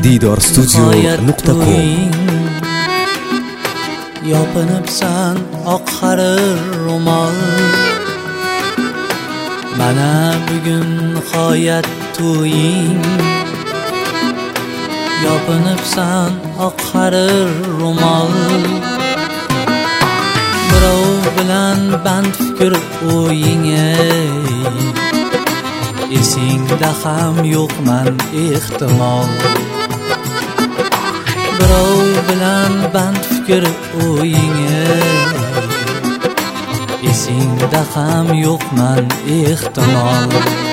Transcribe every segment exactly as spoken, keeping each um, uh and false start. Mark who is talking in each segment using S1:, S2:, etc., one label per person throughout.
S1: didor studio nuqta com.
S2: Yopinibsan oq harir ro'mol, mana bugun nihoyat to'ying. Yopinibsan oq harir ro'mol, birov bilan band fikr o'ying. Esingda ham yo'qman ehtimol, birov bilan band fikr o'ying. Esingda ham yo'qman ehtimol,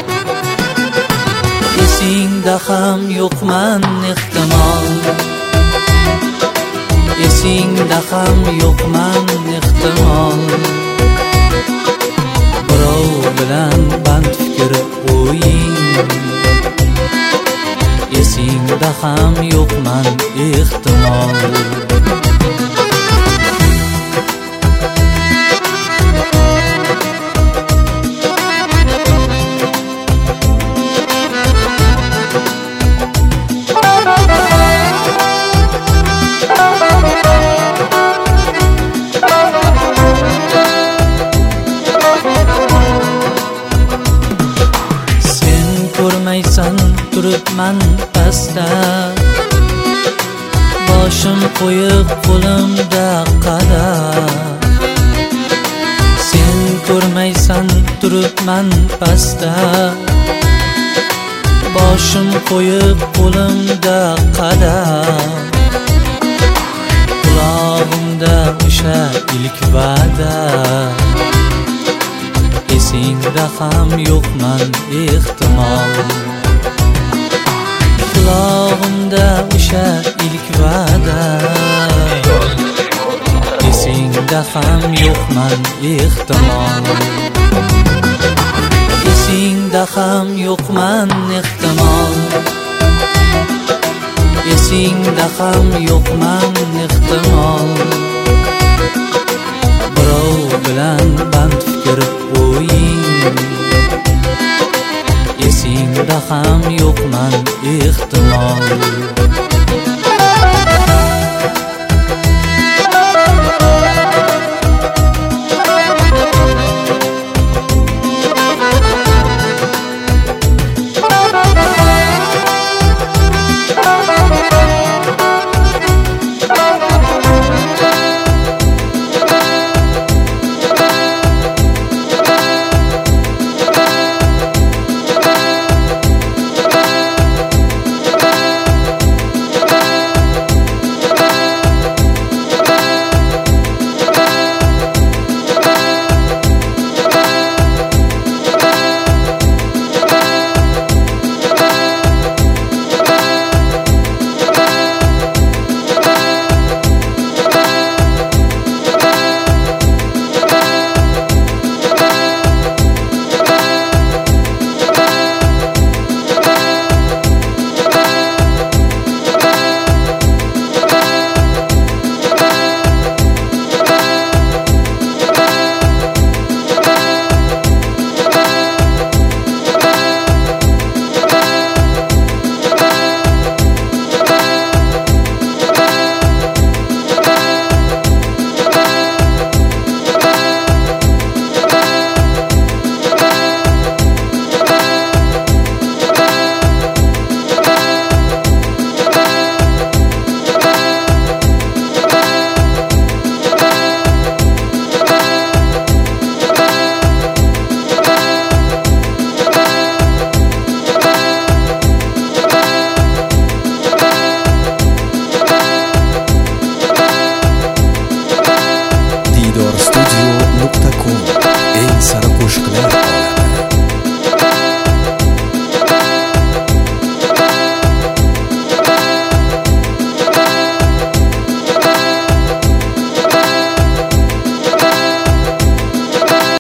S2: esingda ham yo'qman ehtimol, esingda ham yo'qman ehtimol, birov bilan band fikr o'ying. Esingda ham yo'qman ehtimol. Ko'rmaysan turibman pastda, boshim qo'yib qo'limda qadam. Sen ko'rmaysan turibman pastda, boshim qo'yib qo'limda qadam. Qulog'imda o'sha ilk va'da, esingda ham yo'qman ehtimol. Qulog'imda o'sha ilk va'da, esingda ham yo'qman ehtimol. Esingda ham yo'qman ehtimol, esingda ham yo'qman ehtimol.